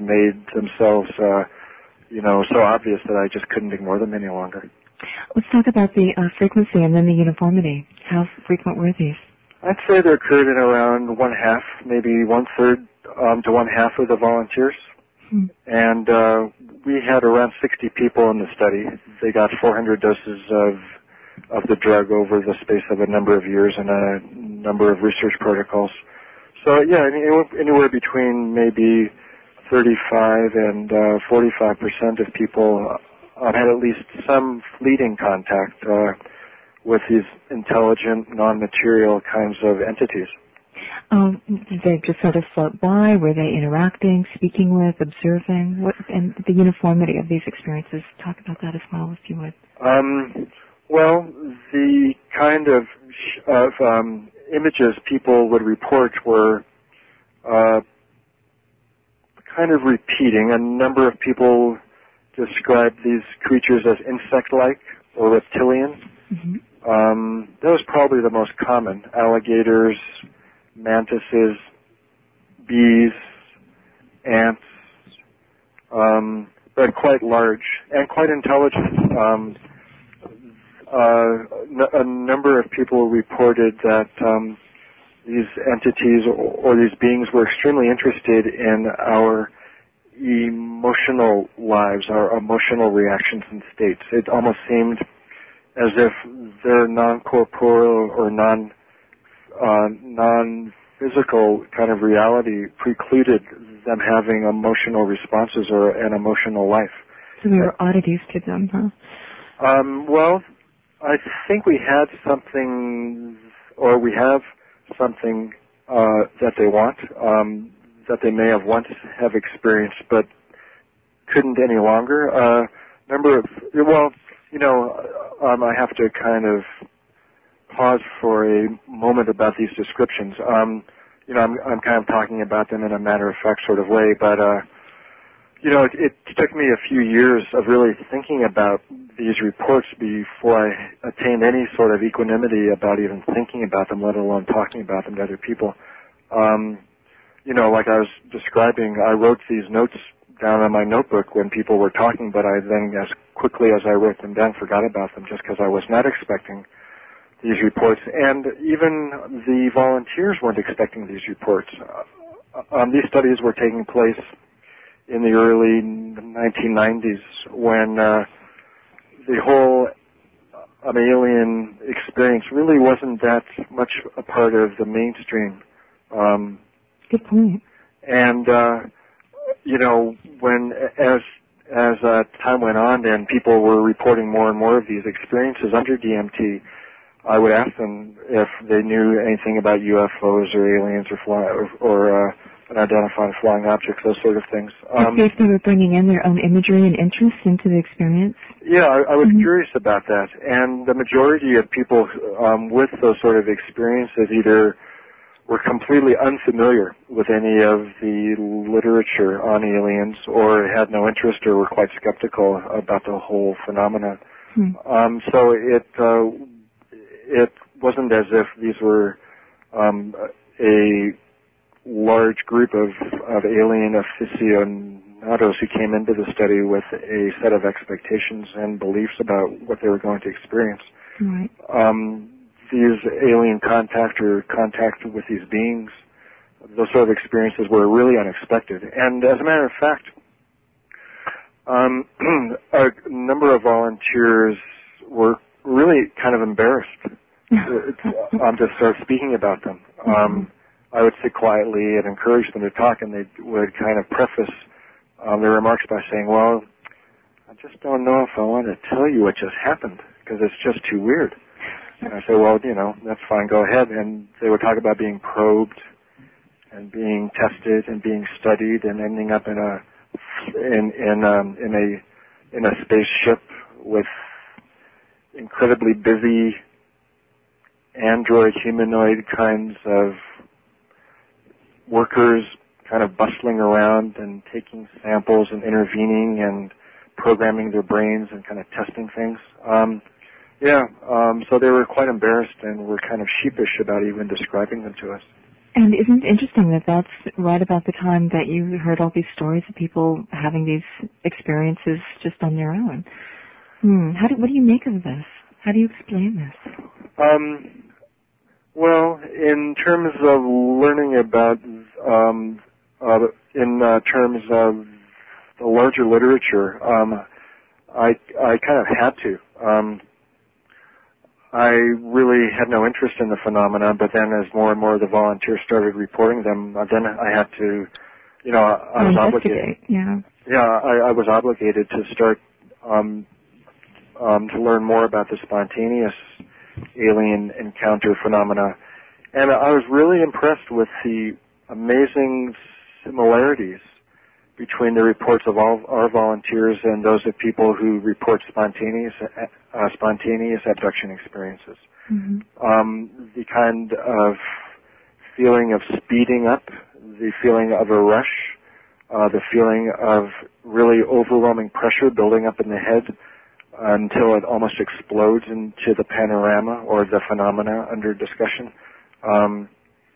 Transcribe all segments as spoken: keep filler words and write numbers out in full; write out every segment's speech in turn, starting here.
made themselves, uh, you know, so obvious that I just couldn't ignore them any longer. Let's talk about the uh, frequency and then the uniformity. How frequent were these? I'd say they occurred in around one half, maybe one third um, to one half of the volunteers. Hmm. And uh, we had around sixty people in the study. They got four hundred doses of of the drug over the space of a number of years and a number of research protocols. So yeah, anywhere between maybe thirty-five and uh, forty-five percent of people uh, had at least some fleeting contact uh, with these intelligent, non-material kinds of entities. Um, did they just sort of float by? Were they interacting, speaking with, observing? What, and the uniformity of these experiences, talk about that as well, if you would. Um, well, the kind of, of um, images people would report were uh, kind of repeating. A number of people described these creatures as insect-like or reptilian. Mm-hmm. Um, that was probably the most common. Alligators, mantises, bees, ants, um, but quite large and quite intelligent. Um, uh, n- a number of people reported that um, these entities or, or these beings were extremely interested in our emotional lives, our emotional reactions and states. It almost seemed as if their non-corporeal or non uh, non-physical kind of reality precluded them having emotional responses or an emotional life. So we were oddities to them, huh? Um, well, I think we had something, or we have something uh, that they want, um, that they may have once have experienced, but couldn't any longer. Uh, number of, well, you know, um, I have to kind of pause for a moment about these descriptions. Um, you know, I'm, I'm kind of talking about them in a matter-of-fact sort of way, but, uh, you know, it, it took me a few years of really thinking about these reports before I attained any sort of equanimity about even thinking about them, let alone talking about them to other people. Um, you know, like I was describing, I wrote these notes down on my notebook when people were talking, but I then, as quickly as I wrote them down, forgot about them just because I was not expecting these reports. And even the volunteers weren't expecting these reports. Uh, um, these studies were taking place in the early nineteen nineties when uh, the whole um, alien experience really wasn't that much a part of the mainstream. Um, Good point. And, uh, you know, when as as uh, time went on and people were reporting more and more of these experiences under D M T, I would ask them if they knew anything about U F Os or aliens or fly, or, or uh, unidentified flying objects, those sort of things. Um, if they were bringing in their own imagery and interest into the experience? Yeah, I, I was mm-hmm. curious about that. And the majority of people um, with those sort of experiences either were completely unfamiliar with any of the literature on aliens or had no interest or were quite skeptical about the whole phenomenon. Hmm. Um, so it uh, it wasn't as if these were um, a large group of, of alien aficionados who came into the study with a set of expectations and beliefs about what they were going to experience. Right. Um, these alien contact or contact with these beings, those sort of experiences were really unexpected. And as a matter of fact, um, a number of volunteers were really kind of embarrassed um, to start speaking about them. Um, I would sit quietly and encourage them to talk, and they would kind of preface um, their remarks by saying, well, I just don't know if I want to tell you what just happened because it's just too weird. And I say, well, you know, that's fine, go ahead. And they would talk about being probed and being tested and being studied and ending up in a in in um, in a in a spaceship with incredibly busy android humanoid kinds of workers kind of bustling around and taking samples and intervening and programming their brains and kind of testing things. Um, yeah, um, so they were quite embarrassed and were kind of sheepish about even describing them to us. And isn't it interesting that that's right about the time that you heard all these stories of people having these experiences just on their own? Hmm. How do, what do you make of this? How do you explain this? Um, well, in terms of learning about, um, uh, in uh, terms of the larger literature, um, I, I kind of had to. Um, I really had no interest in the phenomena, but then as more and more of the volunteers started reporting them, uh, then I had to, you know, I, I was obligated. Yeah. Yeah, I, I was obligated to start um, um, to learn more about the spontaneous alien encounter phenomena, and I was really impressed with the amazing similarities between the reports of all our volunteers and those of people who report spontaneous uh, spontaneous abduction experiences. Mm-hmm. Um, the kind of feeling of speeding up, the feeling of a rush, uh, the feeling of really overwhelming pressure building up in the head until it almost explodes into the panorama or the phenomena under discussion. Um,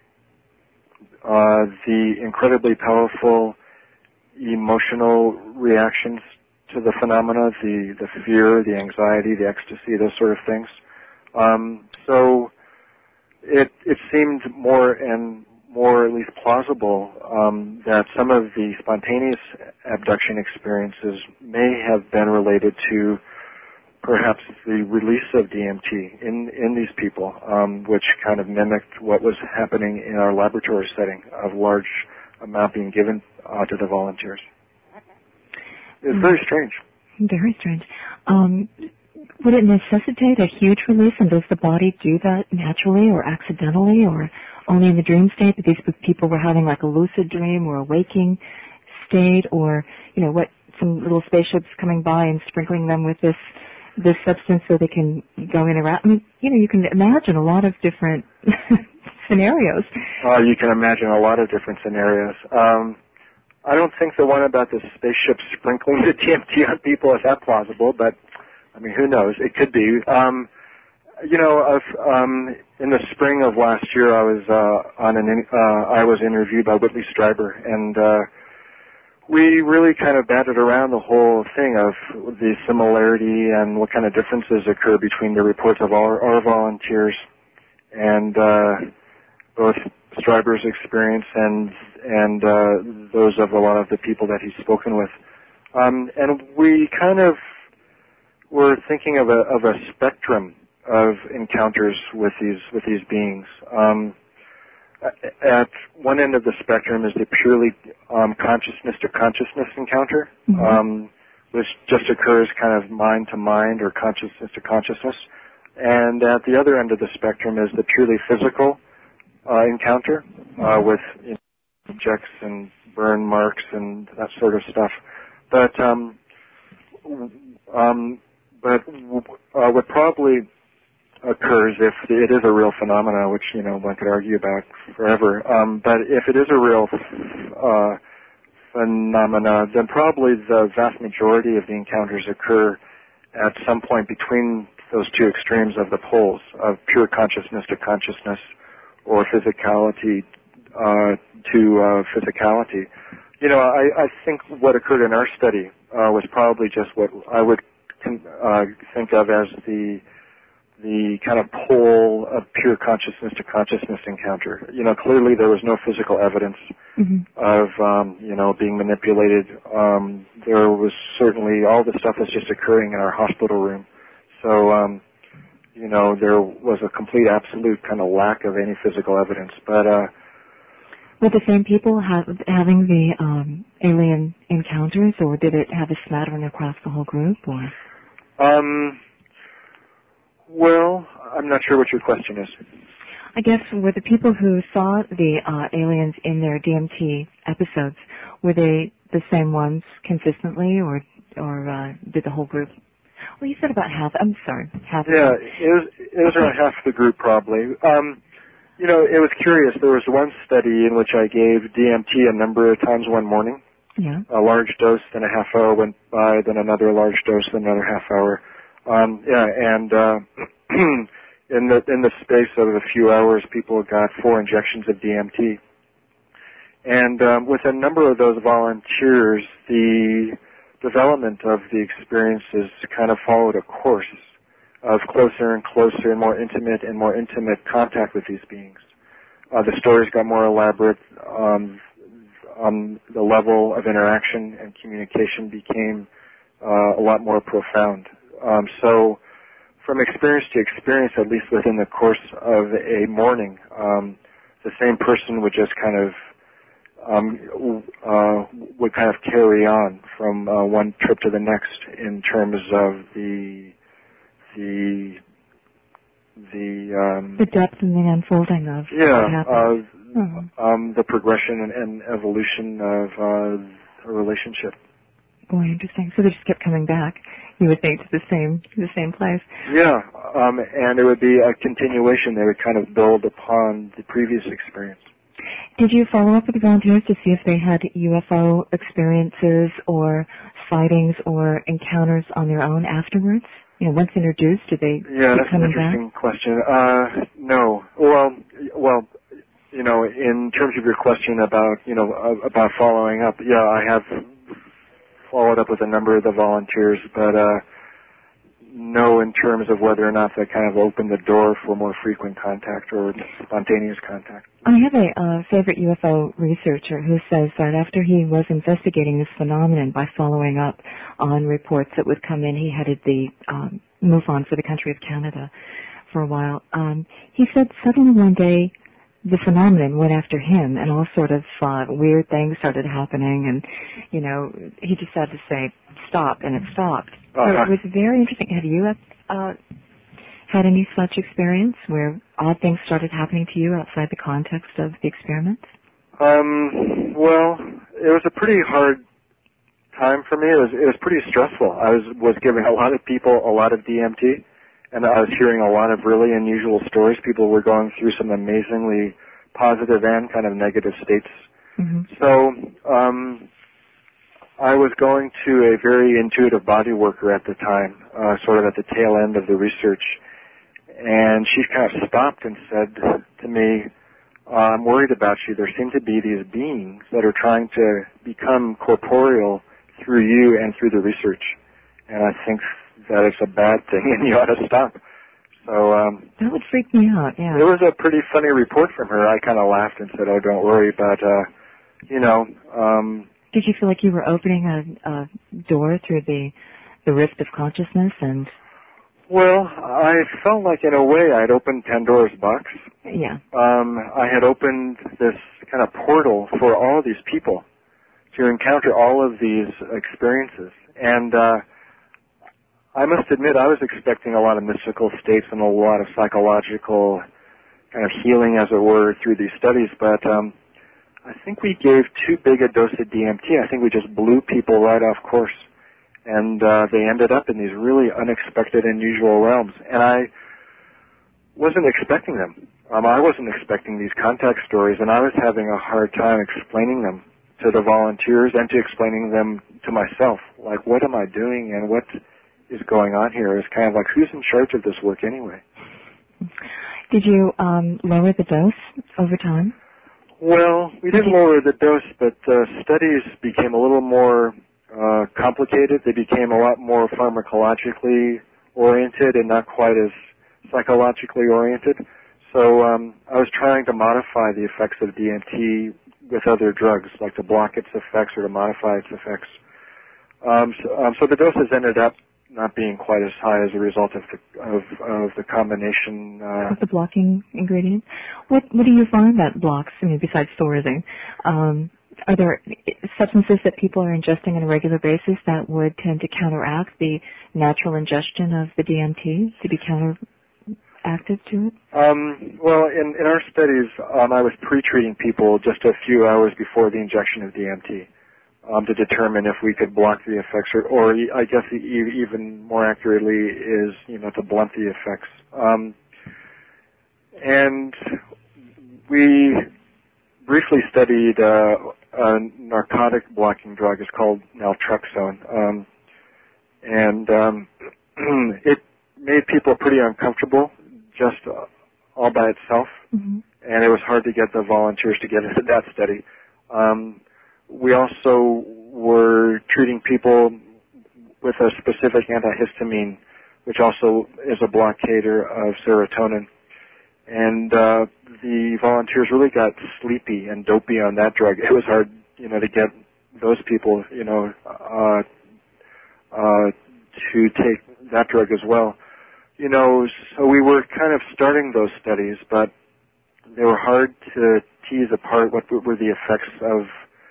uh, the incredibly powerful emotional reactions to the phenomena, the, the fear, the anxiety, the ecstasy, those sort of things. Um, so it, it seemed more and more at least plausible um, that some of the spontaneous abduction experiences may have been related to perhaps the release of D M T in, in these people, um, which kind of mimicked what was happening in our laboratory setting of large amount being given uh, to the volunteers. It's very strange. Very strange. Um, would it necessitate a huge release, and does the body do that naturally or accidentally or only in the dream state that these people were having like a lucid dream or a waking state, or, you know, what, some little spaceships coming by and sprinkling them with this this substance so they can go in around? I mean, you know, you can imagine a lot of different scenarios. Uh, you can imagine a lot of different scenarios. Um, I don't think the one about the spaceship sprinkling the D M T on people is that plausible, but, I mean, who knows? It could be. Um, you know, I've, um, in the spring of last year, I was uh, on an in, uh, I was interviewed by Whitley Strieber, and uh, we really kind of batted around the whole thing of the similarity and what kind of differences occur between the reports of our, our volunteers and uh, both Strieber's experience and and uh, those of a lot of the people that he's spoken with. Um, and we kind of were thinking of a of a spectrum of encounters with these with these beings. Um, at one end of the spectrum is the purely um, consciousness to consciousness encounter, mm-hmm. um, which just occurs kind of mind to mind or consciousness to consciousness. And at the other end of the spectrum is the purely physical uh, encounter uh, with you know, objects and burn marks and that sort of stuff. But um, um, but uh, what probably occurs if it is a real phenomena, which, you know, one could argue about forever. Um, but if it is a real uh, phenomena, then probably the vast majority of the encounters occur at some point between those two extremes of the poles of pure consciousness to consciousness or physicality uh, to uh, physicality. You know, I, I think what occurred in our study uh, was probably just what I would uh, think of as the the kind of pole of pure consciousness to consciousness encounter. You know, clearly there was no physical evidence mm-hmm. of, um, you know, being manipulated. Um, there was certainly, all the stuff was just occurring in our hospital room. So, um, you know, there was a complete, absolute kind of lack of any physical evidence. But, uh, were the same people have, having the um, alien encounters, or did it have a smattering across the whole group, or? Um... Well, I'm not sure what your question is. I guess were the people who saw the uh, aliens in their D M T episodes, were they the same ones consistently, or or uh, did the whole group? Well, you said about half. I'm sorry, half. Yeah, it was it was around half the group probably. Um, you know, it was curious. There was one study in which I gave D M T a number of times one morning. Yeah. A large dose, then a half hour went by, then another large dose, then another half hour. Um, yeah, and uh, in the in the space of a few hours, people got four injections of D M T. And um, with a number of those volunteers, the development of the experiences kind of followed a course of closer and closer and more intimate and more intimate contact with these beings. Uh, the stories got more elaborate. Um, um, the level of interaction and communication became uh, a lot more profound. Um, so from experience to experience, at least within the course of a morning, um, the same person would just kind of um, uh, would kind of carry on from uh, one trip to the next in terms of the the the um, the depth and the unfolding of yeah what happened. uh, oh. um, the progression and, and evolution of uh, a relationship. Boy, interesting. So they just kept coming back, you would think, to the same to the same place. Yeah, um, and it would be a continuation. They would kind of build upon the previous experience. Did you follow up with the volunteers to see if they had U F O experiences or sightings or encounters on their own afterwards? You know, once introduced, did they yeah, keep that's coming an interesting back? question. Uh, no. Well, well, you know, in terms of your question about, you know, uh, about following up, yeah, I have followed up with a number of the volunteers, but uh, no in terms of whether or not that kind of opened the door for more frequent contact or spontaneous contact. I have a uh, favorite U F O researcher who says that after he was investigating this phenomenon by following up on reports that would come in, he headed the um, MUFON for the country of Canada for a while. Um, he said suddenly one day the phenomenon went after him, and all sort of uh, weird things started happening, and you know he just had to say stop, and it stopped. Uh-huh. So it was very interesting. Have you uh, had any such experience where odd things started happening to you outside the context of the experiment? Um, well, it was a pretty hard time for me. It was it was pretty stressful. I was was giving a lot of people a lot of D M T, and I was hearing a lot of really unusual stories. People were going through some amazingly positive and kind of negative states. Mm-hmm. So um, I was going to a very intuitive body worker at the time, uh, sort of at the tail end of the research, and she kind of stopped and said to me, I'm worried about you. There seem to be these beings that are trying to become corporeal through you and through the research. And I think that it's a bad thing and you ought to stop. So um, that would freak me out, yeah. It was a pretty funny report from her. I kind of laughed and said, oh, don't worry. But, uh, you know... Um, Did you feel like you were opening a, a door through the, the rift of consciousness and... Well, I felt like in a way I'd opened Pandora's box. Yeah. Um, I had opened this kind of portal for all of these people to encounter all of these experiences. And uh, I must admit I was expecting a lot of mystical states and a lot of psychological kind of healing, as it were, through these studies. But um, I think we gave too big a dose of D M T. I think we just blew people right off course. And uh, they ended up in these really unexpected, unusual realms. And I wasn't expecting them. Um, I wasn't expecting these contact stories, and I was having a hard time explaining them to the volunteers and to explaining them to myself. Like, what am I doing and what is going on here? It's kind of like, who's in charge of this work anyway? Did you um, lower the dose over time? Well, we didn't lower the dose, but uh, studies became a little more... Uh, complicated. They became a lot more pharmacologically oriented and not quite as psychologically oriented. So um, I was trying to modify the effects of D M T with other drugs, like to block its effects or to modify its effects. Um, so, um, so the doses ended up not being quite as high as a result of the, of, of the combination. Uh, of the blocking ingredients. What what do you find that blocks? I mean, besides Thorazine, um, are there substances that people are ingesting on a regular basis that would tend to counteract the natural ingestion of the D M T to be counteractive to it? Um, well, in, in our studies, um, I was pre-treating people just a few hours before the injection of D M T um, to determine if we could block the effects, or, or I guess even more accurately is, you know, to blunt the effects. Um, and we briefly studied uh, a narcotic blocking drug. It's called naltrexone. Um, and um, it made people pretty uncomfortable just uh, all by itself, mm-hmm. and it was hard to get the volunteers to get into that study. Um, we also were treating people with a specific antihistamine, which also is a blockader of serotonin. And uh, the volunteers really got sleepy and dopey on that drug. It was hard, you know, to get those people, you know, uh, uh, to take that drug as well. You know, so we were kind of starting those studies, but they were hard to tease apart what were the effects of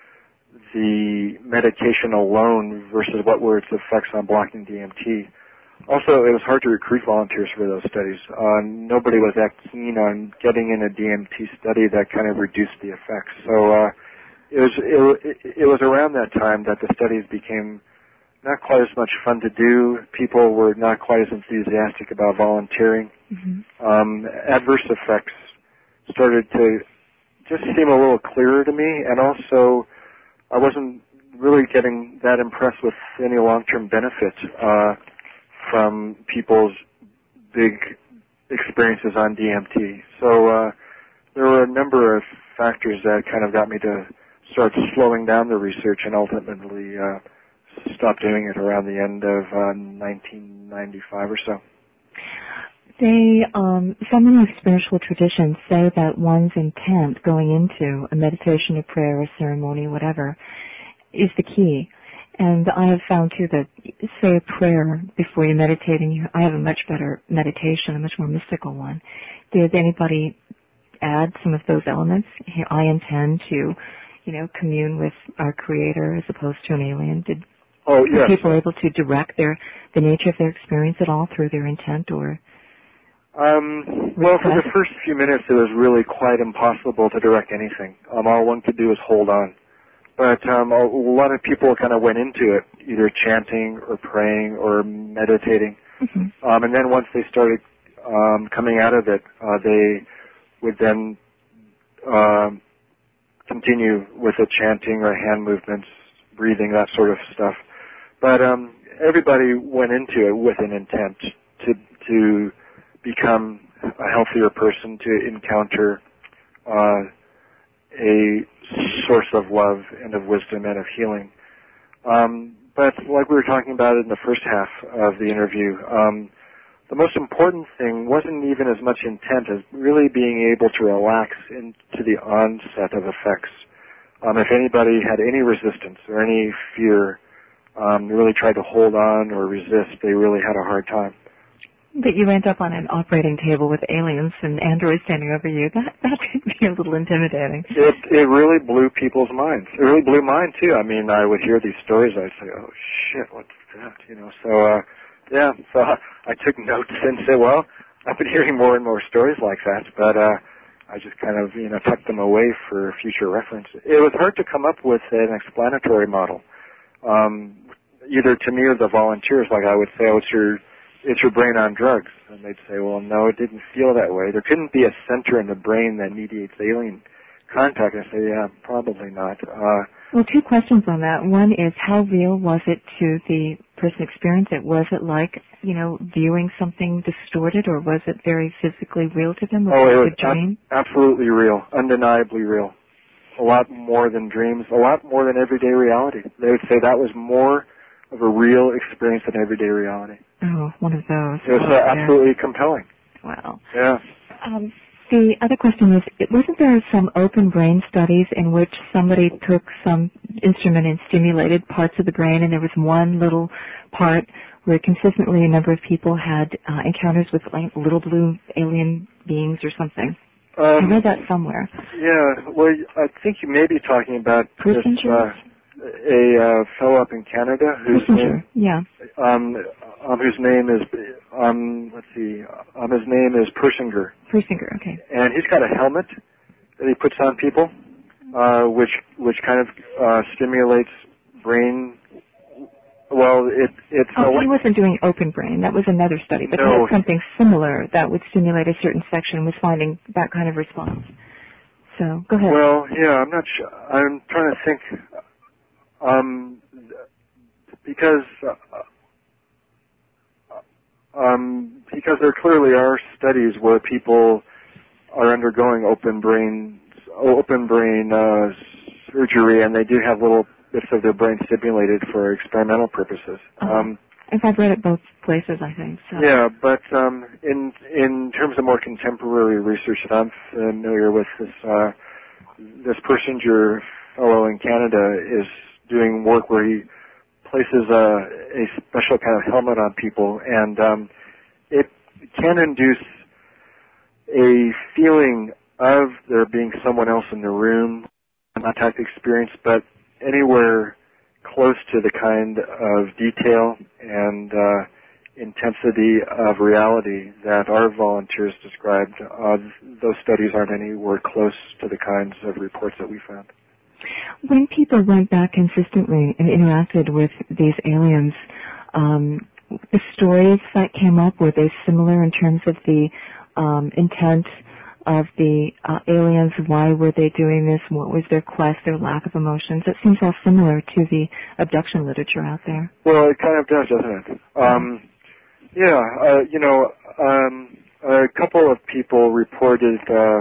the medication alone versus what were its effects on blocking D M T. Also, it was hard to recruit volunteers for those studies. Uh, nobody was that keen on getting in a D M T study that kind of reduced the effects. So uh, it was it, it was around that time that the studies became not quite as much fun to do. People were not quite as enthusiastic about volunteering. Mm-hmm. Um, adverse effects started to just seem a little clearer to me, and also I wasn't really getting that impressed with any long-term benefit uh, from people's big experiences on D M T. So uh, there were a number of factors that kind of got me to start slowing down the research and ultimately uh, stop doing it around the end of uh, nineteen ninety-five or so. They, um, some in the spiritual traditions say that one's intent going into a meditation, a prayer, a ceremony, whatever, is the key. And I have found too that, say a prayer before you meditate, and you, I have a much better meditation, a much more mystical one. Did anybody add some of those elements? I intend to, you know, commune with our Creator as opposed to an alien. Did oh, yes. Were people able to direct their the nature of their experience at all through their intent, or? Um, well, for the first few minutes, it was really quite impossible to direct anything. Um, all one could do was hold on. But um, a lot of people kind of went into it, either chanting or praying or meditating. Mm-hmm. Um, and then once they started um, coming out of it, uh, they would then um, continue with the chanting or hand movements, breathing, that sort of stuff. But um, everybody went into it with an intent to to become a healthier person, to encounter uh, a source of love and of wisdom and of healing. Um, but like we were talking about in the first half of the interview, um, the most important thing wasn't even as much intent as really being able to relax into the onset of effects. Um, if anybody had any resistance or any fear, um, really tried to hold on or resist, they really had a hard time. That you end up on an operating table with aliens and androids standing over you, that that could be a little intimidating. It it really blew people's minds. It really blew mine too. I mean, I would hear these stories, I'd say, "Oh shit, what's that?" You know. So uh, yeah, so I took notes and said, "Well, I've been hearing more and more stories like that," but uh, I just kind of you know tucked them away for future reference. It was hard to come up with an explanatory model, um, either to me or the volunteers. Like I would say, "Oh, it's your It's your brain on drugs." And they'd say, well, no, it didn't feel that way. There couldn't be a center in the brain that mediates alien contact. And I say, yeah, probably not. Uh, well, two questions on that. One is, how real was it to the person experiencing it? Was it like, you know, viewing something distorted, or was it very physically real to them? Was oh, it, it a was dream? ab- absolutely real, undeniably real. A lot more than dreams, a lot more than everyday reality. They would say that was more of a real experience than everyday reality. Oh, one of those. It was oh, uh, absolutely yeah. compelling. Wow. Yeah. Um, the other question is, wasn't there some open brain studies in which somebody took some instrument and stimulated parts of the brain, and there was one little part where consistently a number of people had uh, encounters with like little blue alien beings or something? Um, I read that somewhere. Yeah, well, I think you may be talking about this, uh, a uh, fellow up in Canada whose name, yeah. um, um, whose name is, um, let's see, um, his name is Persinger. Persinger, okay. And he's got a helmet that he puts on people, uh, which which kind of uh, stimulates brain. Well, it it's. Oh, he wasn't doing open brain. That was another study, but no. he had something similar that would stimulate a certain section and was finding that kind of response. So, go ahead. Well, yeah, I'm not sure. I'm trying to think. Um, because uh, um, because there clearly are studies where people are undergoing open brain open brain uh, surgery, and they do have little bits of their brain stimulated for experimental purposes. Uh-huh. Um, If I've read it both places, I think. So. Yeah, but um, in in terms of more contemporary research that I'm familiar with, this uh, this Persinger fellow in Canada is doing work where he places a, a special kind of helmet on people, and um, it can induce a feeling of there being someone else in the room, not type experience, but anywhere close to the kind of detail and uh, intensity of reality that our volunteers described. Uh, those studies aren't anywhere close to the kinds of reports that we found. When people went back consistently and interacted with these aliens, um, the stories that came up, were they similar in terms of the um, intent of the uh, aliens? Why were they doing this? What was their quest, their lack of emotions? It seems all similar to the abduction literature out there. Well, it kind of does, doesn't it? Um, yeah, uh, you know, um, a couple of people reported uh,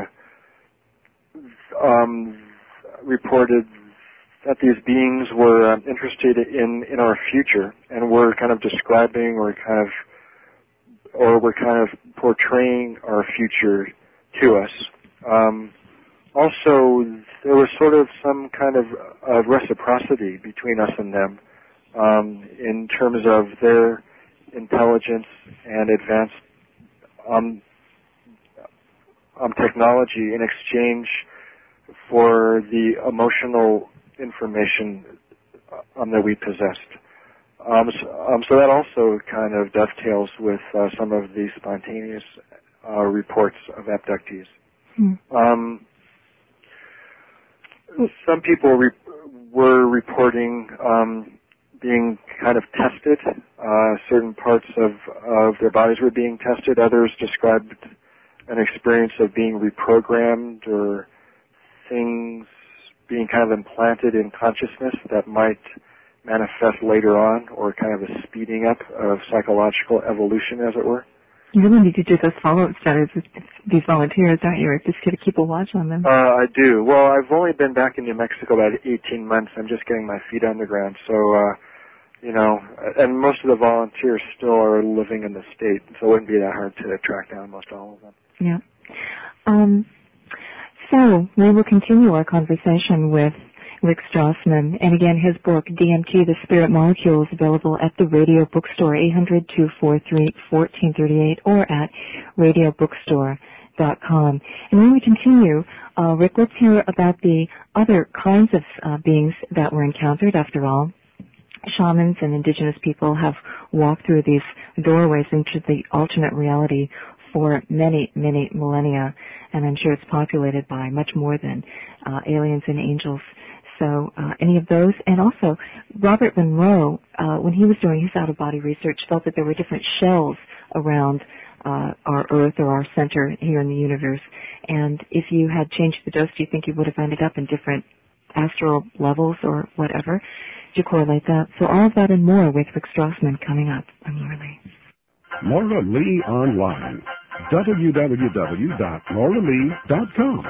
um, reported that these beings were um, interested in, in our future and were kind of describing or kind of or were kind of portraying our future to us. Um, also, there was sort of some kind of, of reciprocity between us and them um, in terms of their intelligence and advanced um, um, technology in exchange for the emotional information um, that we possessed. Um, so, um, so that also kind of dovetails with uh, some of the spontaneous uh, reports of abductees. Hmm. Um, some people re- were reporting um, being kind of tested. Uh, certain parts of, of their bodies were being tested. Others described an experience of being reprogrammed or things being kind of implanted in consciousness that might manifest later on, or kind of a speeding up of psychological evolution, as it were. You really need to do those follow-up studies with these volunteers, don't you? Or just to keep a watch on them. Uh, I do. Well, I've only been back in New Mexico about eighteen months. I'm just getting my feet on the ground. So, uh, you know, and most of the volunteers still are living in the state, so it wouldn't be that hard to track down most all of them. Yeah. Um, so we will continue our conversation with Rick Strassman. And again, his book, D M T, The Spirit Molecule, is available at the Radio Bookstore, eight hundred, two four three, one four three eight, or at radio bookstore dot com. And when we continue, uh, Rick, let's hear about the other kinds of uh, beings that were encountered. After all, shamans and indigenous people have walked through these doorways into the alternate reality for many, many millennia, and I'm sure it's populated by much more than uh, aliens and angels. So uh, any of those, and also Robert Monroe, uh, when he was doing his out-of-body research, felt that there were different shells around uh, our Earth or our center here in the universe, and if you had changed the dose, do you think you would have ended up in different astral levels or whatever? Do you correlate that? So all of that and more with Rick Strassman coming up on Laura Lee. Laura Lee Online, w w w dot laura lee dot com.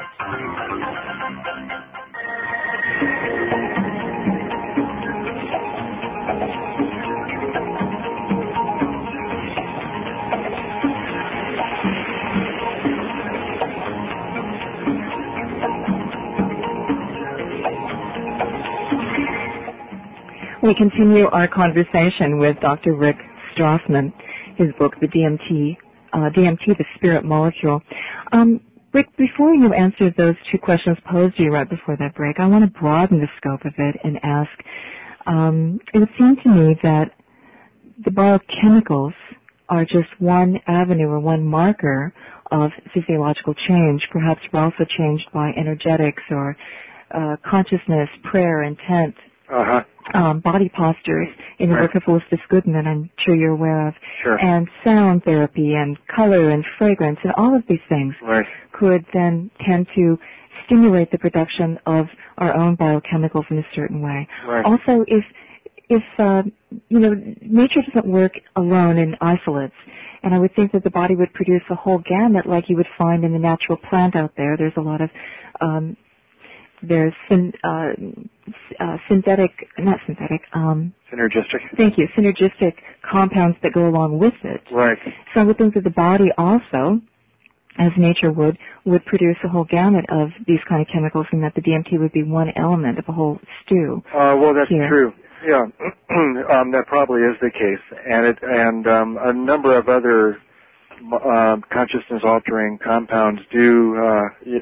We continue our conversation with Doctor Rick Strassman, his book, The D M T, uh, D M T, The Spirit Molecule. Um, Rick, before you answer those two questions posed to you right before that break, I want to broaden the scope of it and ask, um, it would seem to me that the biochemicals are just one avenue or one marker of physiological change. Perhaps we're also changed by energetics or uh, consciousness, prayer, intent, Uh-huh. Um, body postures in the Right. work of Elizabeth Goodman, I'm sure you're aware of, Sure. and sound therapy and color and fragrance and all of these things Right. could then tend to stimulate the production of our own biochemicals in a certain way. Right. Also, if if, uh, you know, nature doesn't work alone in isolates, and I would think that the body would produce a whole gamut like you would find in the natural plant out there. There's a lot of, um, there's syn, uh, uh, synthetic, not synthetic, um, synergistic. Thank you, synergistic compounds that go along with it. Right. So I would think that the body also, as nature would, would produce a whole gamut of these kind of chemicals, and that the D M T would be one element of a whole stew. Uh, well, that's here. true. Yeah, um, that probably is the case, and it and um, a number of other uh, consciousness-altering compounds do uh,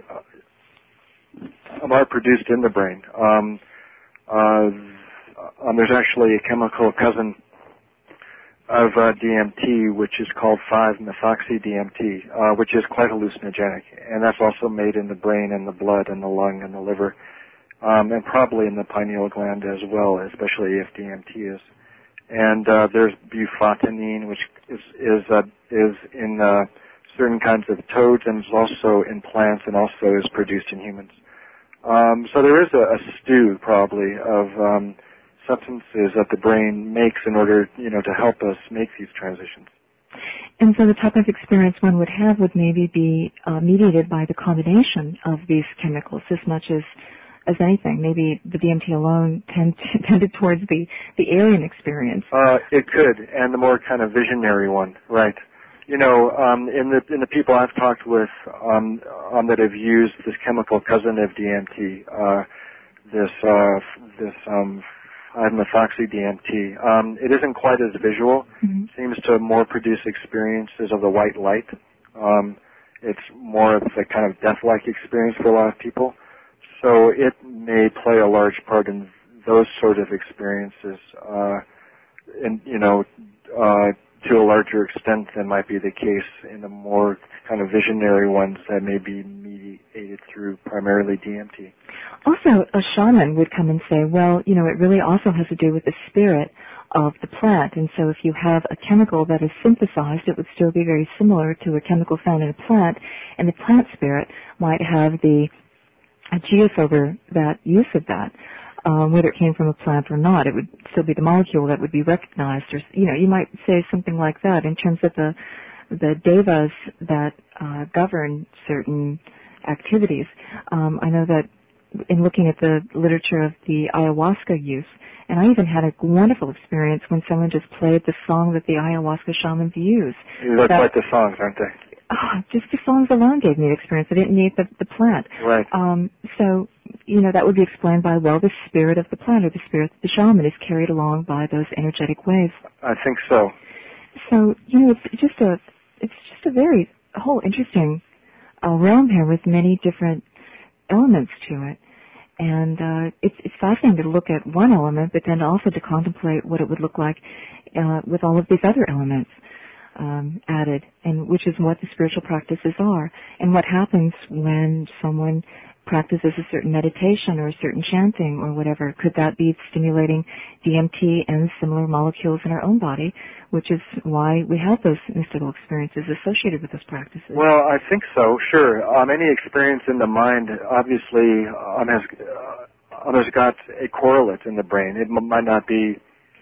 are produced in the brain. Um, uh, um, there's actually a chemical cousin of uh, D M T, which is called five-methoxy D M T, uh, which is quite hallucinogenic, and that's also made in the brain and the blood and the lung and the liver, um, and probably in the pineal gland as well, especially if D M T is. And uh, there's bufotenine, which is is uh, is in uh, certain kinds of toads, and is also in plants, and also is produced in humans. Um, so there is a, a stew probably of um, substances that the brain makes in order, you know, to help us make these transitions. And so the type of experience one would have would maybe be uh, mediated by the combination of these chemicals as much as as anything. Maybe the D M T alone tend to, tended towards the, the alien experience. Uh, it could, and the more kind of visionary one, right. You know, um, in the in the people I've talked with um, um, that have used this chemical cousin of D M T, uh, this uh, this um, five-methoxy D M T, um, it isn't quite as visual. Mm-hmm. It seems to more produce experiences of the white light. Um, it's more of a kind of death-like experience for a lot of people. So it may play a large part in those sort of experiences, uh, and you know. Uh, to a larger extent than might be the case in the more kind of visionary ones that may be mediated through primarily D M T. Also, a shaman would come and say, well, you know, it really also has to do with the spirit of the plant. And so if you have a chemical that is synthesized, it would still be very similar to a chemical found in a plant, and the plant spirit might have the aegis over that use of that. Um, whether it came from a plant or not, it would still be the molecule that would be recognized. Or, you know, you might say something like that in terms of the the devas that uh, govern certain activities. Um, I know that in looking at the literature of the ayahuasca use, and I even had a wonderful experience when someone just played the song that the ayahuasca shamans use. You look like the songs, aren't they? Oh, just the songs alone gave me the experience. I didn't need the, the plant. Right. Um, so, you know, that would be explained by, well, the spirit of the plant or the spirit of the shaman is carried along by those energetic waves. I think so. So, you know, it's just a, it's just a very, a whole interesting uh, realm here with many different elements to it. And uh, it's, it's fascinating to look at one element, but then also to contemplate what it would look like uh, with all of these other elements. Um, added, and which is what the spiritual practices are, and what happens when someone practices a certain meditation or a certain chanting or whatever. Could that be stimulating D M T and similar molecules in our own body, which is why we have those mystical experiences associated with those practices? Well, I think so, sure. Um, any experience in the mind obviously um, has, uh, has got a correlate in the brain. It m- might not be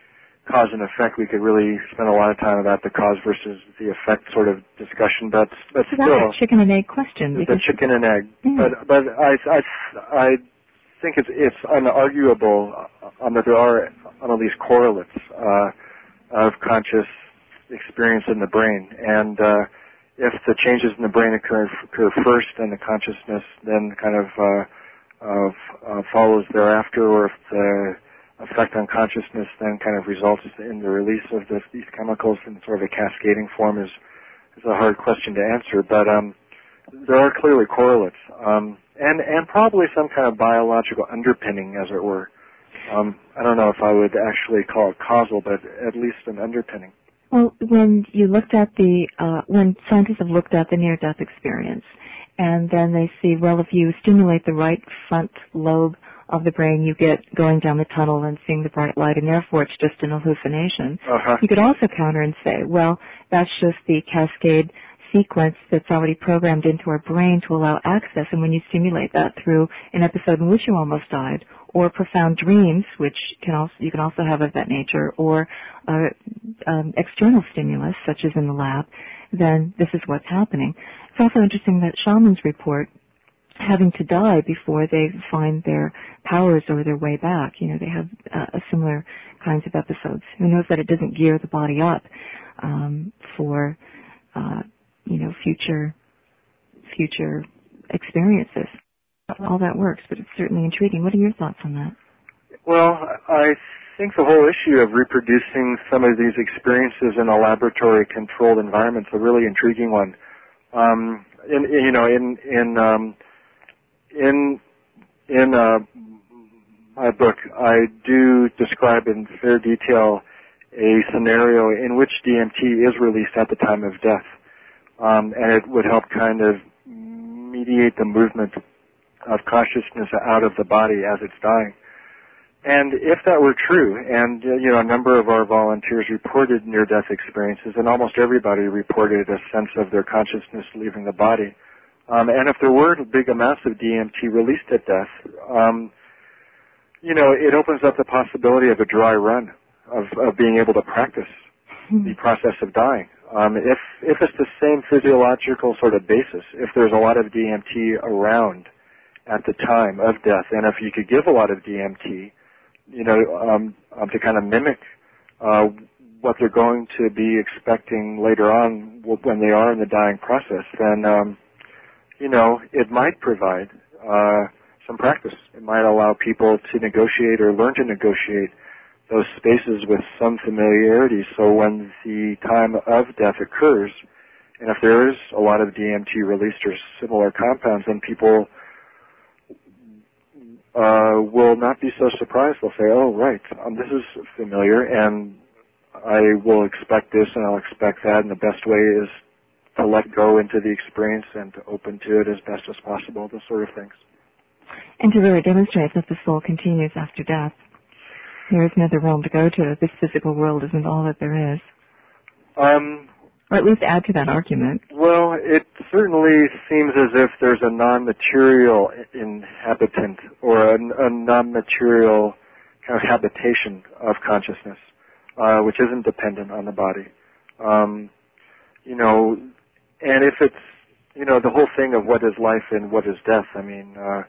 cause and effect. We could really spend a lot of time about the cause versus the effect sort of discussion, but but so still, that's a chicken and egg question. The chicken and egg. Mm. But but I I I think it's it's unarguable um, that there are um, these correlates uh, of conscious experience in the brain, and uh, if the changes in the brain occur occur first, and the consciousness then kind of uh, of, uh, follows thereafter, or if the effect on consciousness then kind of results in the release of this, these chemicals in sort of a cascading form is, is a hard question to answer, but um, there are clearly correlates, um, and, and probably some kind of biological underpinning, as it were. Um, I don't know if I would actually call it causal, but at least an underpinning. Well, when you looked at the, uh, when scientists have looked at the near-death experience, and then they see, well, if you stimulate the right front lobe of the brain, you get going down the tunnel and seeing the bright light, and therefore it's just an hallucination. Uh-huh. You could also counter and say, well, that's just the cascade sequence that's already programmed into our brain to allow access. And when you stimulate that through an episode in which you almost died, or profound dreams, which can also you can also have of that nature, or uh, um, external stimulus, such as in the lab, then this is what's happening. It's also interesting that shamans report having to die before they find their powers or their way back. You know, they have uh, a similar kinds of episodes. Who knows that it doesn't gear the body up um, for, uh, you know, future future experiences. All that works, but it's certainly intriguing. What are your thoughts on that? Well, I think the whole issue of reproducing some of these experiences in a laboratory-controlled environment is a really intriguing one. Um, in, in, you know, in in um, in in uh, my book, I do describe in fair detail a scenario in which D M T is released at the time of death, um, and it would help kind of mediate the movement of consciousness out of the body as it's dying. And if that were true, and uh, you know, a number of our volunteers reported near-death experiences, and almost everybody reported a sense of their consciousness leaving the body. Um, and if there were big amounts of D M T released at death, um, you know, it opens up the possibility of a dry run of, of being able to practice the process of dying. Um, if if it's the same physiological sort of basis, if there's a lot of D M T around at the time of death, and if you could give a lot of D M T, you know, um, um, to kind of mimic uh, what they're going to be expecting later on when they are in the dying process, then, um, you know, it might provide uh, some practice. It might allow people to negotiate or learn to negotiate those spaces with some familiarity, so when the time of death occurs, and if there is a lot of D M T released or similar compounds, then people Uh, will not be so surprised. They'll say, oh, right, um, this is familiar, and I will expect this and I'll expect that, and the best way is to let go into the experience and to open to it as best as possible, those sort of things. And to really demonstrate that the soul continues after death. There is another realm to go to. This physical world isn't all that there is. Um, or at least add to that argument. Well, it certainly seems as if there's a non-material inhabitant or a, a non-material kind of habitation of consciousness, uh, which isn't dependent on the body. Um, you know, and if it's, you know, the whole thing of what is life and what is death, I mean, uh,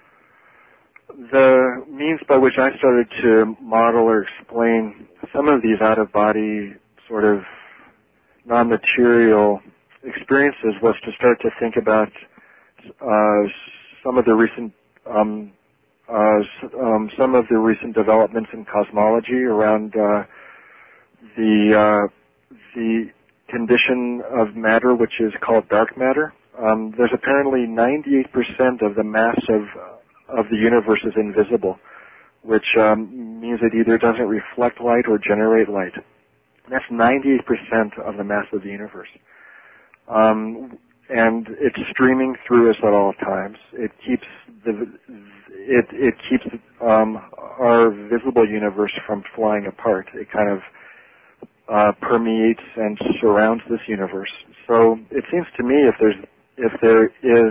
the means by which I started to model or explain some of these out-of-body sort of non-material experiences was to start to think about uh, some of the recent um, uh, um, some of the recent developments in cosmology around uh, the uh, the condition of matter, which is called dark matter. Um, there's apparently ninety-eight percent of the mass of of the universe is invisible, which um, means it either doesn't reflect light or generate light. That's ninety-eight percent of the mass of the universe. Um, and it's streaming through us at all times. It keeps the it it keeps um, our visible universe from flying apart. It kind of uh, permeates and surrounds this universe. So it seems to me if there's if there is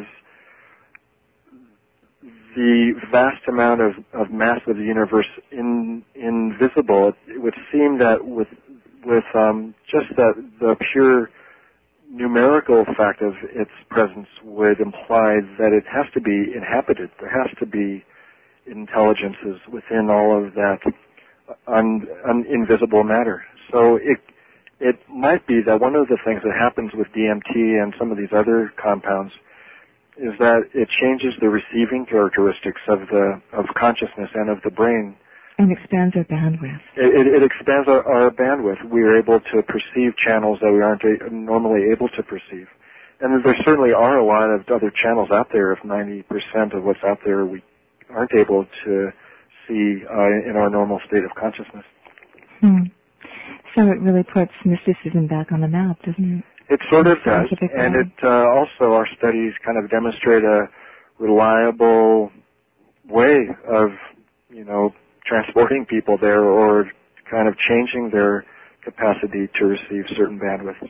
the vast amount of, of mass of the universe in, invisible, it would seem that with with um, just that the pure numerical fact of its presence would imply that it has to be inhabited. There has to be intelligences within all of that un, un, invisible matter. So it it might be that one of the things that happens with D M T and some of these other compounds is that it changes the receiving characteristics of the of consciousness and of the brain. And expands our bandwidth. It, it, it expands our, our bandwidth. We are able to perceive channels that we aren't a, normally able to perceive. And there certainly are a lot of other channels out there. If ninety percent of what's out there we aren't able to see uh, in our normal state of consciousness. Hmm. So it really puts mysticism back on the map, doesn't it? It sort of does. And it uh, also, our studies kind of demonstrate a reliable way of, you know, transporting people there or kind of changing their capacity to receive certain bandwidth.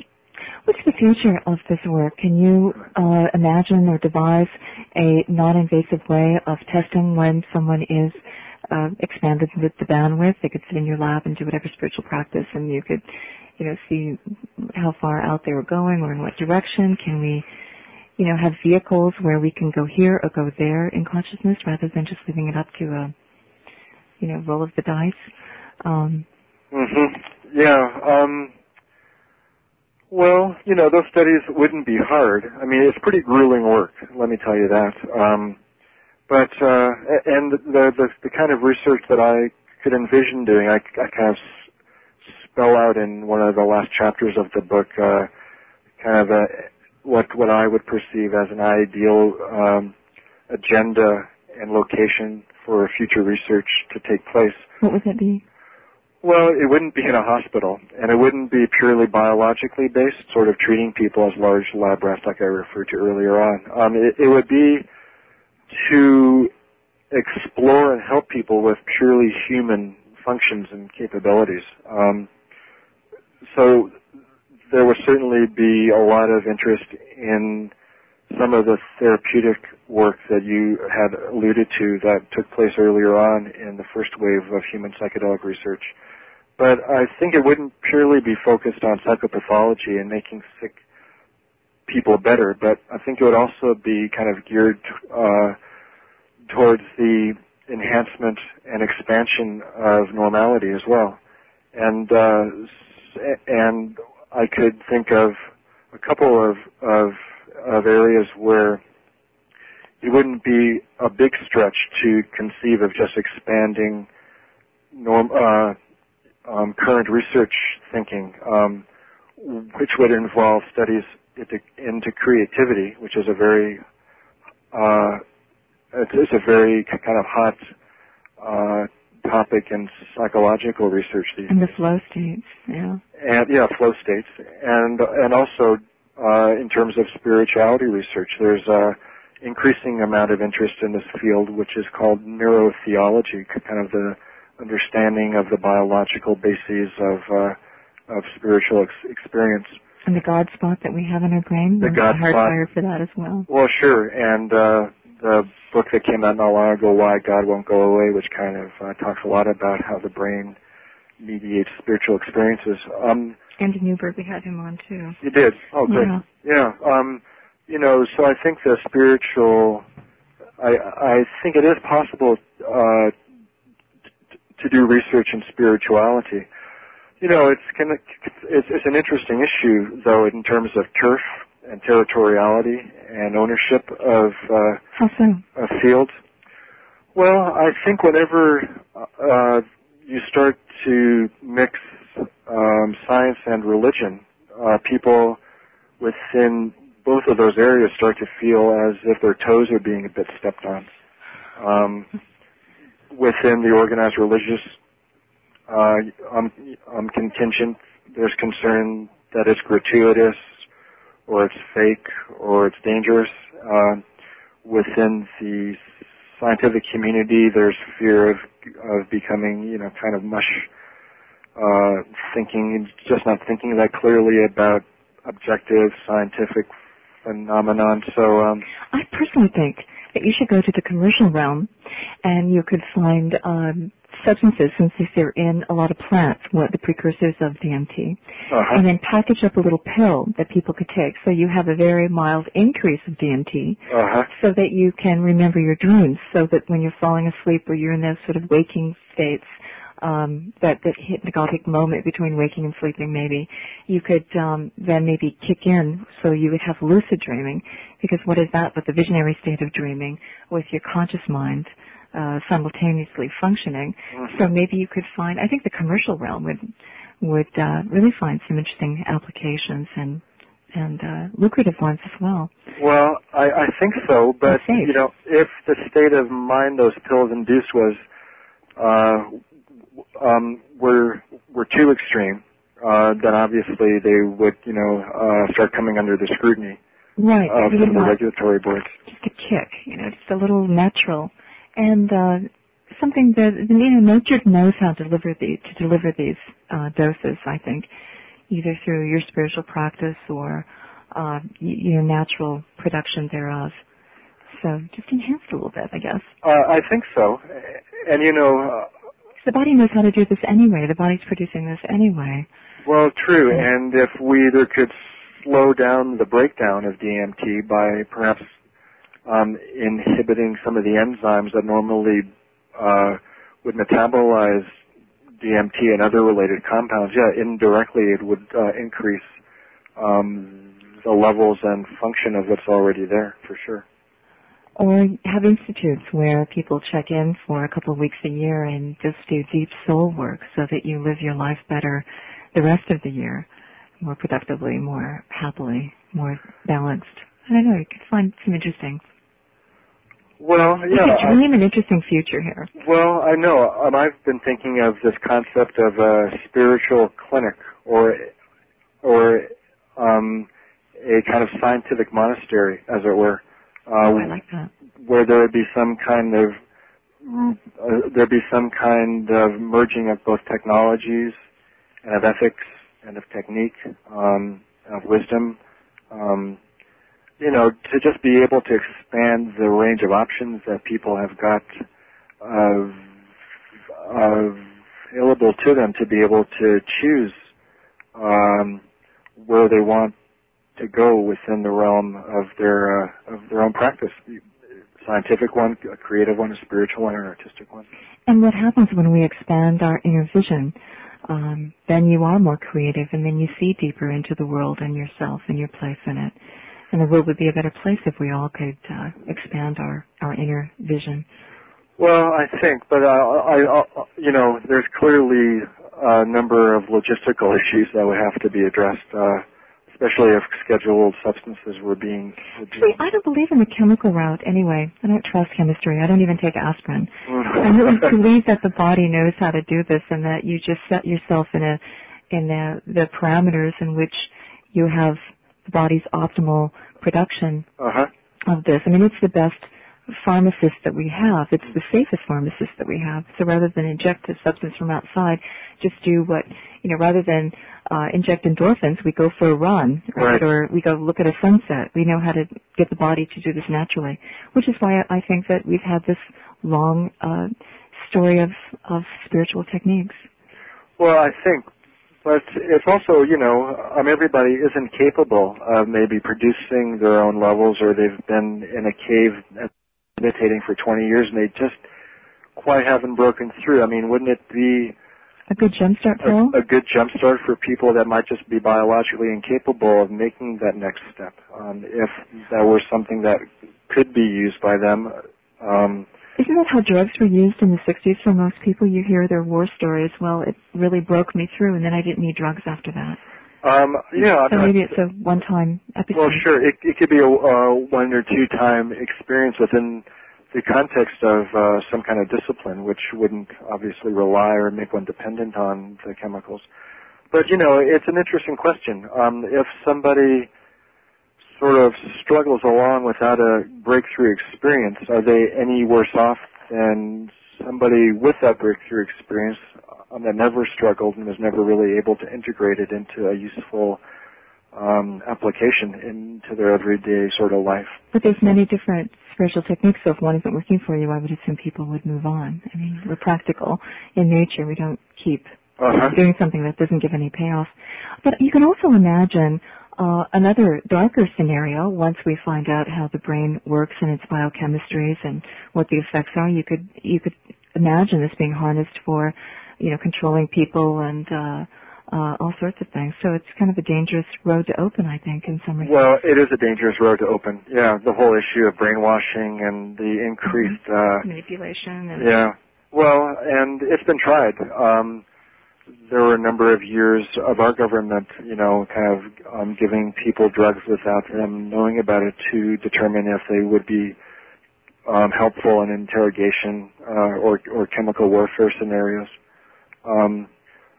What's the future of this work? Can you uh, imagine or devise a non-invasive way of testing when someone is uh, expanded with the bandwidth? They could sit in your lab and do whatever spiritual practice, and you could, you know, see how far out they were going or in what direction. Can we, you know, have vehicles where we can go here or go there in consciousness rather than just leaving it up to a, you know, roll of the dice? Um, mm-hmm. Yeah. Um, well, you know, those studies wouldn't be hard. I mean, it's pretty grueling work, let me tell you that. Um, but, uh, and the, the, the kind of research that I could envision doing, I, I kind of spell out in one of the last chapters of the book, uh, kind of a, what, what I would perceive as an ideal, um, agenda and location for future research to take place. What would that be? Well, it wouldn't be in a hospital, and it wouldn't be purely biologically based, sort of treating people as large lab rats like I referred to earlier on. Um, it, it would be to explore and help people with purely human functions and capabilities. Um, so there would certainly be a lot of interest in some of the therapeutic work that you had alluded to that took place earlier on in the first wave of human psychedelic research. But I think it wouldn't purely be focused on psychopathology and making sick people better, but I think it would also be kind of geared uh, towards the enhancement and expansion of normality as well. And uh, and I could think of a couple of, of of areas where it wouldn't be a big stretch to conceive of just expanding norm, uh, um, current research thinking, um, which would involve studies into, into creativity, which is a very uh, it's a very kind of hot uh, topic in psychological research these days. And the flow states, yeah. And yeah, flow states, and and also uh, in terms of spirituality research, there's a increasing amount of interest in this field, which is called neurotheology, kind of the understanding of the biological bases of uh, of spiritual ex- experience. And the God spot that we have in our brain, the God spot, hardwired for that as well. Well, sure, and uh, the book that came out not long ago, Why God Won't Go Away, which kind of uh, talks a lot about how the brain mediates spiritual experiences. Um, Andy Newberg, we had him on too. You did? Oh, good. Yeah. Yeah. Um, you know, so I think the spiritual, I, I think it is possible uh, t- to do research in spirituality. You know, it's, kind of, it's it's an interesting issue, though, in terms of turf and territoriality and ownership of uh, How so? of fields. Well, I think whenever uh, you start to mix um, science and religion, uh, people within both of those areas start to feel as if their toes are being a bit stepped on. Um, within the organized religious uh, um, um, contingent, there's concern that it's gratuitous, or it's fake, or it's dangerous. Uh, within the scientific community, there's fear of of becoming, you know, kind of mush, uh, thinking, just not thinking that clearly about objective scientific phenomenon. So, um, I personally think that you should go to the commercial realm, and you could find um, substances, since they're in a lot of plants, what the precursors of D M T, uh-huh. and then package up a little pill that people could take, so you have a very mild increase of D M T, uh-huh. so that you can remember your dreams, so that when you're falling asleep or you're in those sort of waking states, um, that, that hypnagogic moment between waking and sleeping maybe, you could um, then maybe kick in so you would have lucid dreaming, because what is that but the visionary state of dreaming with your conscious mind uh, simultaneously functioning? Mm-hmm. So maybe you could find, I think the commercial realm would would uh, really find some interesting applications and and uh, lucrative ones as well. Well, I, I think so, but you know, if the state of mind those pills induced was uh, um, were were too extreme, uh, then obviously they would, you know, uh, start coming under the scrutiny right. of some of the regulatory boards. Just a kick, you know, just a little natural, and uh, something that, you know, nature knows how to deliver these to deliver these uh, doses. I think either through your spiritual practice or uh, your natural production thereof. So just enhanced a little bit, I guess. Uh, I think so. And, you know... Uh, the body knows how to do this anyway. The body's producing this anyway. Well, true. Yeah. And if we either could slow down the breakdown of D M T by perhaps um, inhibiting some of the enzymes that normally uh, would metabolize D M T and other related compounds, yeah, indirectly it would uh, increase um, the levels and function of what's already there, for sure. Or have institutes where people check in for a couple of weeks a year and just do deep soul work so that you live your life better the rest of the year, more productively, more happily, more balanced. I don't know, you could find some interesting. Well, yeah. You could dream I, an interesting future here. Well, I know. Um, I've been thinking of this concept of a spiritual clinic or or um, a kind of scientific monastery, as it were. Uh, oh, I like that. Where there would be some kind of uh, there'd be some kind of merging of both technologies and of ethics and of technique, um, of wisdom. Um, you know, to just be able to expand the range of options that people have got uh, uh, available to them to be able to choose um, where they want to go within the realm of their uh, of their own practice. A scientific one, a creative one, a spiritual one, or an artistic one. And what happens when we expand our inner vision? Um, then you are more creative, and then you see deeper into the world and yourself and your place in it. And the world would be a better place if we all could uh, expand our, our inner vision. Well, I think, but uh, I, I, you know, there's clearly a number of logistical issues that would have to be addressed. Uh, especially if scheduled substances were being... Were being See, I don't believe in the chemical route anyway. I don't trust chemistry. I don't even take aspirin. I really believe that the body knows how to do this and that you just set yourself in a in the, the parameters in which you have the body's optimal production uh-huh. of this. I mean, it's the best pharmacist that we have. It's the safest pharmacist that we have. So rather than inject a substance from outside, just do what, you know, rather than uh, inject endorphins, we go for a run, right. or we go look at a sunset. We know how to get the body to do this naturally, which is why I think that we've had this long uh, story of, of spiritual techniques. Well, I think, but it's also, you know, um, everybody isn't capable of maybe producing their own levels, or they've been in a cave meditating for twenty years and they just quite haven't broken through. I mean, wouldn't it be a good jumpstart, Paul? A, a good jumpstart for people that might just be biologically incapable of making that next step? Um, if that were something that could be used by them. Um, Isn't that how drugs were used in the sixties for most people? You hear their war stories. Well, it really broke me through, and then I didn't need drugs after that. Um, yeah. So maybe it's a one-time episode. Well, sure. It, it could be a uh, one or two-time experience within the context of uh, some kind of discipline, which wouldn't obviously rely or make one dependent on the chemicals. But, you know, it's an interesting question. Um, if somebody sort of struggles along without a breakthrough experience, are they any worse off than somebody with that breakthrough experience um, that never struggled and was never really able to integrate it into a useful um, application into their everyday sort of life? But there's many different spiritual techniques, so if one isn't working for you, I would assume people would move on. I mean, we're practical in nature. We don't keep uh-huh. doing something that doesn't give any payoff. But you can also imagine uh, another darker scenario. Once we find out how the brain works and its biochemistries and what the effects are, you could you could imagine this being harnessed for, you know, controlling people and uh, uh, all sorts of things. So it's kind of a dangerous road to open, I think, in some respects. Well, it is a dangerous road to open. Yeah, the whole issue of brainwashing and the increased mm-hmm. uh, manipulation. And yeah. Well, and it's been tried. Um, there were a number of years of our government, you know, kind of um, giving people drugs without them knowing about it to determine if they would be um, helpful in interrogation uh, or, or chemical warfare scenarios. Um,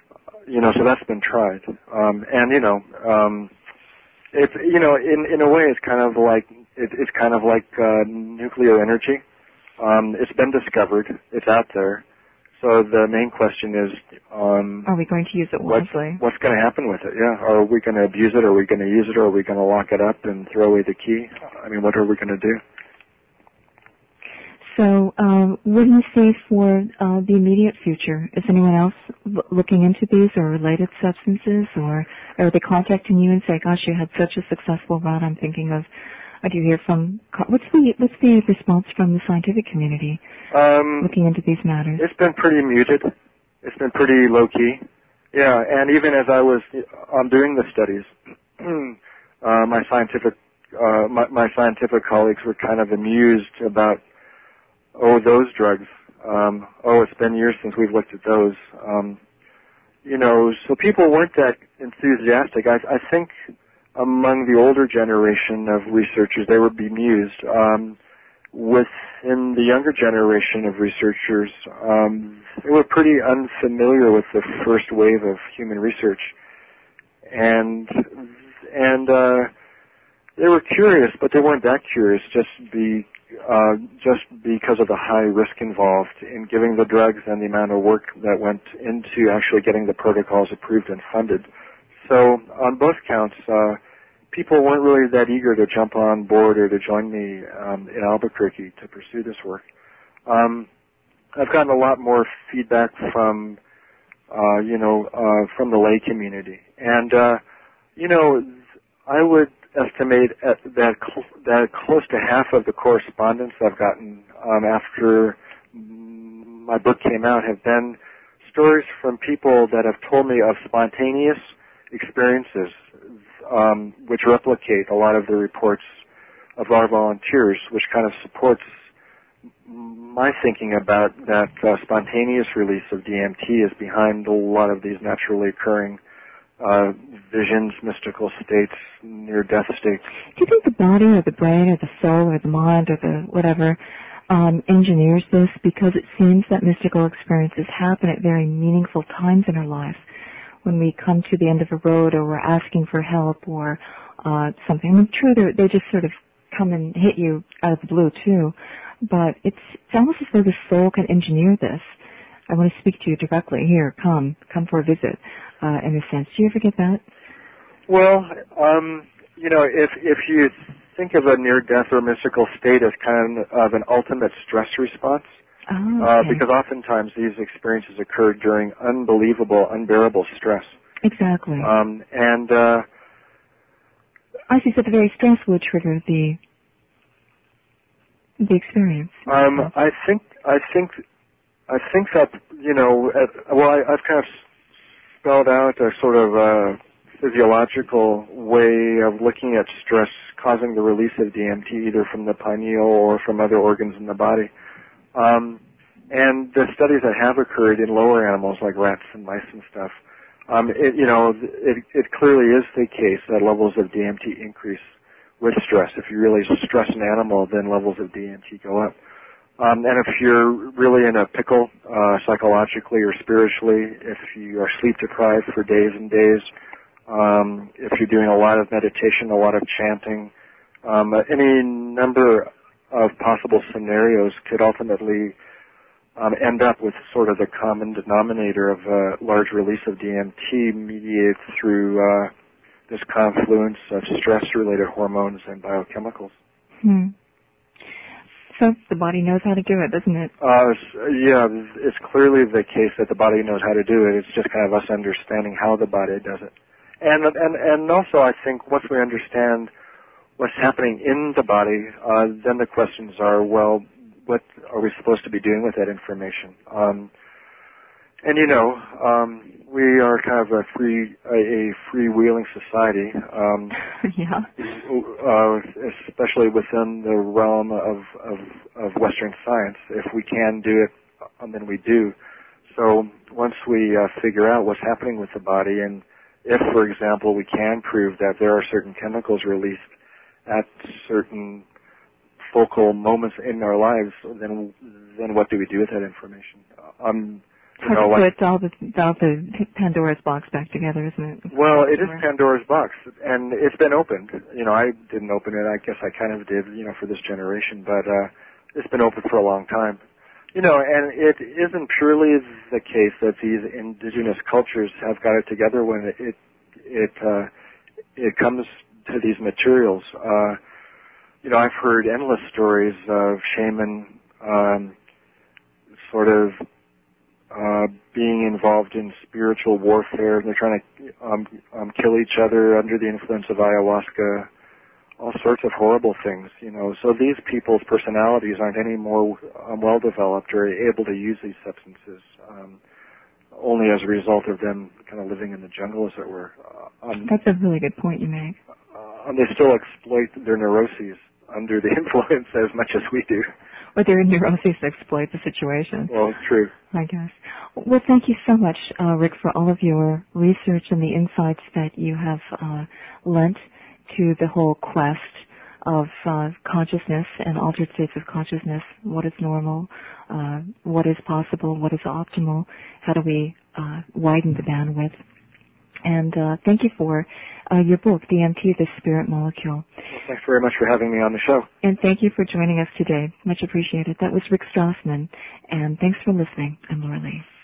you know, so that's been tried. Um, and, you know, um, it's, you know, in, in a way it's kind of like, it, it's kind of like uh, nuclear energy. Um, it's been discovered. It's out there. So the main question is, um, are we going to use it wisely? What, what's going to happen with it? Yeah, are we going to abuse it? Are we going to use it? Or are we going to lock it up and throw away the key? I mean, what are we going to do? So, um, what do you see for uh, the immediate future? Is anyone else l- looking into these or related substances, or are they contacting you and say, "Gosh, you had such a successful run. I'm thinking of." Or do you hear from? What's the what's the response from the scientific community um, looking into these matters? It's been pretty muted. It's been pretty low key. Yeah, and even as I was um, doing the studies, uh, my scientific uh, my, my scientific colleagues were kind of amused about. Oh, those drugs. Um, oh, it's been years since we've looked at those. Um, you know, so people weren't that enthusiastic. I, I think among the older generation of researchers, they were bemused. Um, within the younger generation of researchers, um, they were pretty unfamiliar with the first wave of human research, and and uh, they were curious, but they weren't that curious. Just be Uh, just because of the high risk involved in giving the drugs and the amount of work that went into actually getting the protocols approved and funded. So on both counts, uh, people weren't really that eager to jump on board or to join me um, in Albuquerque to pursue this work. Um, I've gotten a lot more feedback from, uh, you know, uh, from the lay community. And, uh, you know, I would estimate at that cl- that close to half of the correspondence I've gotten um, after my book came out have been stories from people that have told me of spontaneous experiences, um, which replicate a lot of the reports of our volunteers, which kind of supports my thinking about that uh, spontaneous release of D M T is behind a lot of these naturally occurring Uh, visions, mystical states, near-death states. Do you think the body or the brain or the soul or the mind or the whatever um, engineers this, because it seems that mystical experiences happen at very meaningful times in our lives, when we come to the end of a road or we're asking for help or uh, something. I mean, true, they just sort of come and hit you out of the blue too, but it's, it's almost as though the soul can engineer this. I want to speak to you directly. Here, come, come for a visit. Uh, in a sense, do you ever get that? Well, um, you know, if if you think of a near-death or mystical state as kind of an ultimate stress response, oh, okay. uh, because oftentimes these experiences occur during unbelievable, unbearable stress. Exactly. Um, and uh, I see. So the very stress would trigger the the experience. Um, I think I think I think that you know, at, well, I, I've kind of spelled out a sort of uh, physiological way of looking at stress causing the release of D M T either from the pineal or from other organs in the body. Um, and the studies that have occurred in lower animals like rats and mice and stuff, um, it, you know, it, it clearly is the case that levels of D M T increase with stress. If you really stress an animal, then levels of D M T go up. Um, and if you're really in a pickle, uh, psychologically or spiritually, if you are sleep deprived for days and days, um, if you're doing a lot of meditation, a lot of chanting, um, any number of possible scenarios could ultimately um, end up with sort of the common denominator of a large release of D M T mediated through uh, this confluence of stress-related hormones and biochemicals. Hmm. So the body knows how to do it, doesn't it? Uh, yeah, it's clearly the case that the body knows how to do it. It's just kind of us understanding how the body does it. And and and also, I think once we understand what's happening in the body, uh, then the questions are, well, what are we supposed to be doing with that information? Um, and you know, um, we are kind of a free a, a freewheeling society. Um, yeah. Uh, especially within the realm of, of of Western science, if we can do it, um, then we do. So once we uh, figure out what's happening with the body, and if, for example, we can prove that there are certain chemicals released at certain focal moments in our lives, then then what do we do with that information? Um, you know, like, put all the, all the Pandora's box back together, isn't it? Well, it is Pandora's box, and it's been opened. You know, I didn't open it. I guess I kind of did, you know, for this generation, but uh, it's been open for a long time. You know, and it isn't purely the case that these indigenous cultures have got it together when it it it, uh, it comes to these materials. Uh, you know, I've heard endless stories of shaman um, sort of uh, being involved in spiritual warfare. They're trying to um, um, kill each other under the influence of ayahuasca. All sorts of horrible things, you know. So these people's personalities aren't any more um, well-developed or able to use these substances, um, only as a result of them kind of living in the jungle, as it were. Uh, um, That's a really good point you make. Uh, and they still exploit their neuroses under the influence as much as we do. Or their neuroses exploit the situation. Well, true. I guess. Well, thank you so much, uh, Rick, for all of your research and the insights that you have uh, lent to the whole quest of uh, consciousness and altered states of consciousness. What is normal? Uh, what is possible? What is optimal? How do we uh, widen the bandwidth? And uh, thank you for uh, your book, D M T, The Spirit Molecule. Well, thanks very much for having me on the show. And thank you for joining us today. Much appreciated. That was Rick Strassman. And thanks for listening. I'm Laura Lee.